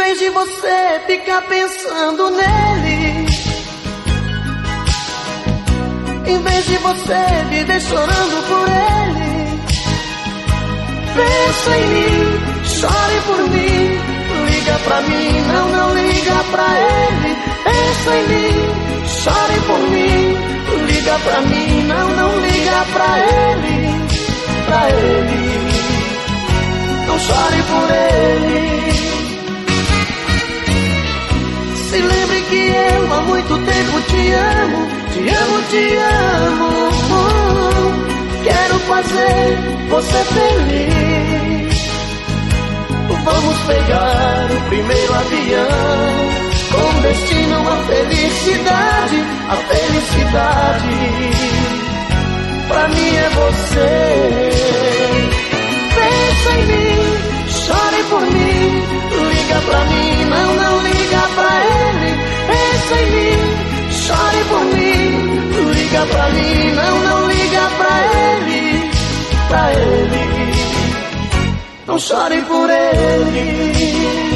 vez de você ficar pensando nele, em vez de você viver chorando por ele, pensa em mim, chore por mim, liga pra mim, não liga pra ele. Pensa em mim, chore por mim, liga pra mim, não liga pra ele, pra ele, não chore por ele. Se lembre que eu há muito tempo te amo, te amo, te amo. Quero fazer você feliz. Vamos pegar o primeiro avião, com destino à felicidade, a felicidade. Pra mim é você. Pensa em mim, chore por mim, liga pra mim, não liga pra ele. Pensa em mim, chore por mim, liga pra mim, não liga pra ele, pra ele, não chore por ele.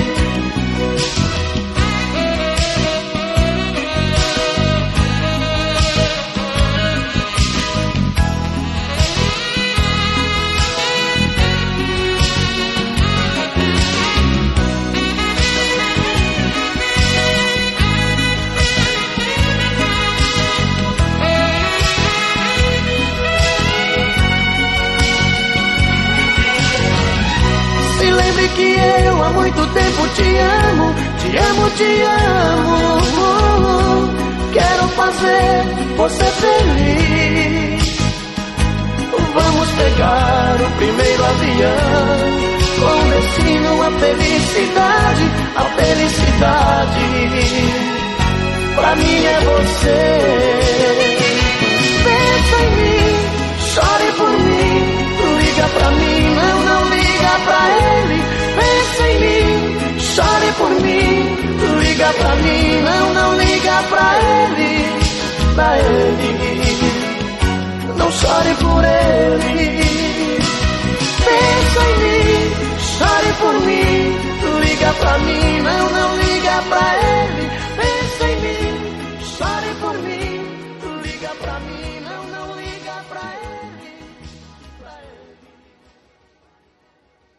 Que eu há muito tempo te amo, te amo, te amo. Quero fazer você feliz. Vamos pegar o primeiro avião, com destino à felicidade, a felicidade. Pra mim é você. Pensa em mim, chore por mim, liga pra mim, não liga pra ele. Pensa em mim, chore por mim, liga pra mim, não liga pra ele, não chore por ele. Pensa em mim, chore por mim, liga pra mim, não liga pra ele.